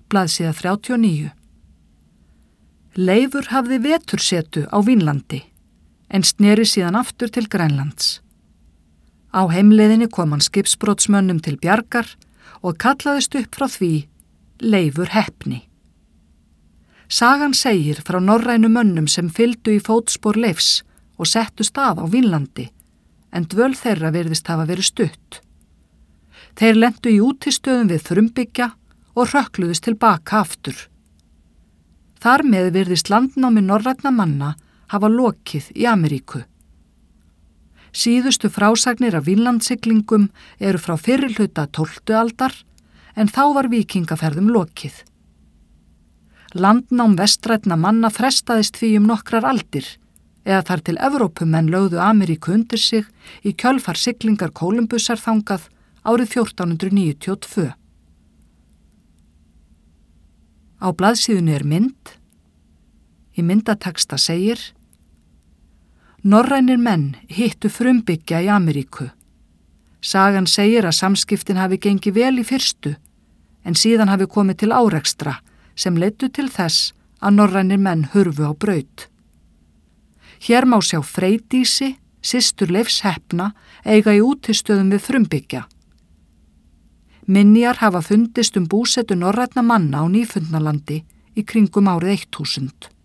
Blaðsíða 39. Leifur hafði vetursetu á Vínlandi, en sneri síðan aftur til Grænlands. Á heimleiðinni kom hann skipsbrotsmönnum til bjargar og kallaðist upp frá því Leifur heppni. Sagan segir frá norrænu mönnum sem fylgdu í fótspor Leifs og settu stað á Vínlandi, en dvöl þeirra virðist hafa verið stutt. Þeir lentu í útistöðum við Frumbyggja og hrökkluðust tilbaka aftur. Þar með virðist landnámi norrænna manna hafa lokið í Ameríku. Síðustu frásagnir af Vínlandssiglingum eru frá fyrri hluta 12. aldar, en þá var víkingaferðum lokið. Landnám vestrænna manna frestaðist því nokkrar aldir, eða þar til Evrópumenn lögðu Ameríku undir sig í kjölfar siglingar Kólumbusar þangað árið 1492. Á blaðsíðunni er mynd. Í myndateksta segir: Norrænir menn hittu Frumbyggja í Ameríku. Sagan segir að samskiptin hafi gengið vel í fyrstu, en síðan hafi komið til árekstra sem leiddu til þess að norrænir menn hurfu á braut. Hér má sjá Freydísi, systur Leifs heppna, eiga í útistöðum við Frumbyggja. Minjar hafa fundist búsetu norrænna manna á Nýfundnalandi í kringum árið 1000.